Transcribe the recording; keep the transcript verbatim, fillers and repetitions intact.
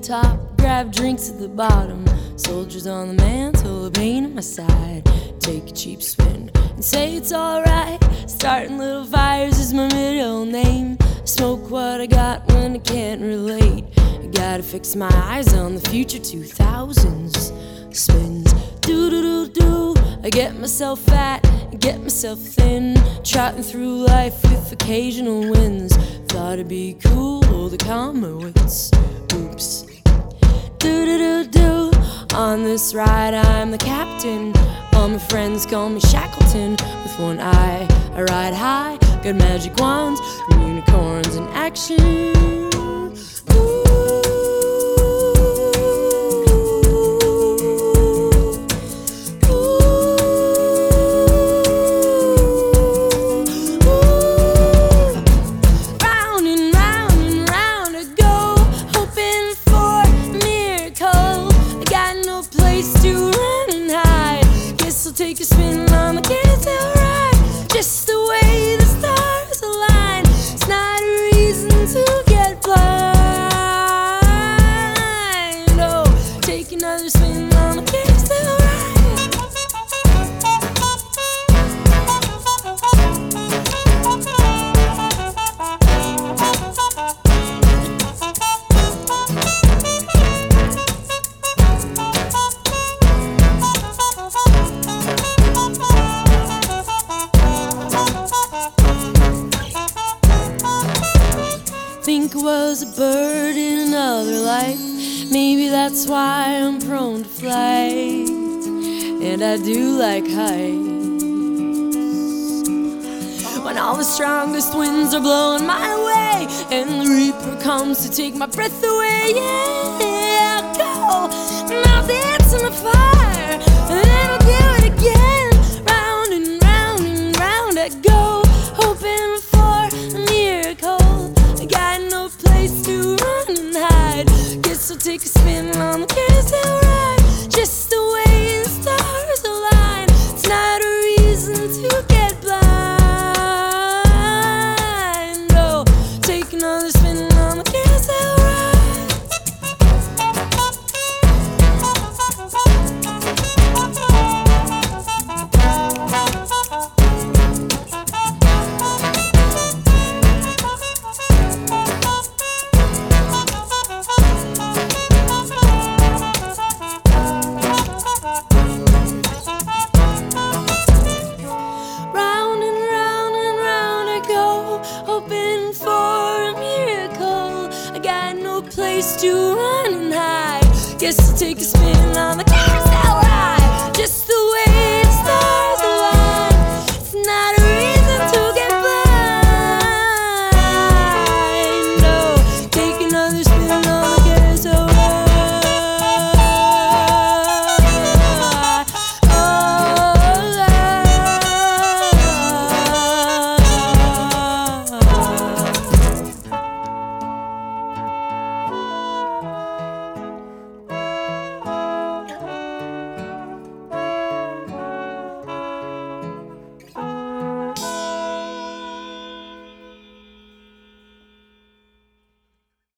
top, grab drinks at the bottom. Soldiers on the mantle, a pain on my side. Take a cheap spin and say it's alright. Starting little fires is my middle name. Smoke what I got when I can't relate. I gotta fix my eyes on the future two thousands. Spins, do do do do. I get myself fat, I get myself thin. Trotting through life with occasional wins. Thought it'd be cool, the calmer wits. Oops. Do do do do. On this ride I'm the captain. All my friends call me Shackleton. With one eye I ride high. Got magic wands and unicorns in action. Take a spin on the carousel ride. Just the way the stars align. It's not a reason to get blind. Oh, take another spin on the carousel think I was a bird in another life. Maybe that's why I'm prone to flight. And I do like heights. When all the strongest winds are blowing my way, and the reaper comes to take my breath away. Yeah, I'll go and I'll dance in the fire, and then I'll do it again. Round and round and round I go, hoping for a miracle. Got no place to run and hide. Guess I'll take a spin on the carousel ride. Just the way the stars align. It's not a reason to get blind. Oh, take another spin on the carousel place to run and hide. Guess I'll take a spin on the carousel ride. Just